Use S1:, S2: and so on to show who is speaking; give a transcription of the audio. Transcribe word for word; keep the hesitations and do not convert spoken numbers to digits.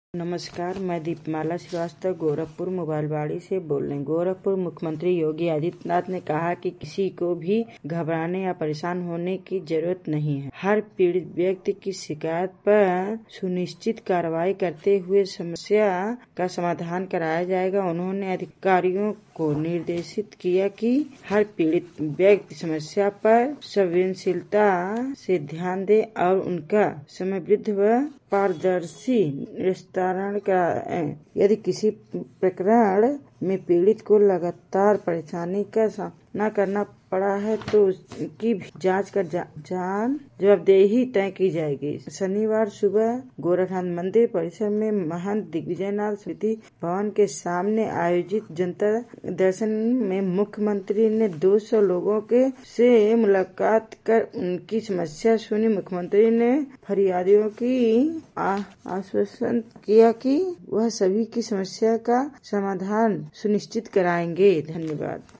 S1: नमस्कार, मैं दीपमाला श्रीवास्तव गोरखपुर मोबाइलवाड़ी से बोल रही हूँ। गोरखपुर मुख्यमंत्री योगी आदित्यनाथ ने कहा कि किसी को भी घबराने या परेशान होने की जरूरत नहीं है। हर पीड़ित व्यक्ति की शिकायत पर सुनिश्चित कार्रवाई करते हुए समस्या का समाधान कराया जाएगा। उन्होंने अधिकारियों को निर्देशित किया कि हर पीड़ित व्यक्ति समस्या पर संवेदनशीलता से ध्यान दे और उनका समयबद्ध व पारदर्शी निस्तारण कराएं। यदि किसी प्रकरण में पीड़ित को लगातार परेशानी का सामना करना पड़ा है तो उसकी भी जांच कर जा, जान जवाबदेही तय की जाएगी। शनिवार सुबह गोरखनाथ मंदिर परिसर में महंत दिग्विजयनाथ स्मृति भवन के सामने आयोजित जनता दर्शन में मुख्यमंत्री ने दो सौ लोगों के से मुलाकात कर उनकी समस्या सुनी। मुख्यमंत्री ने फरियादियों की आश्वासन किया कि वह सभी की समस्या का समाधान सुनिश्चित कराएंगे। धन्यवाद।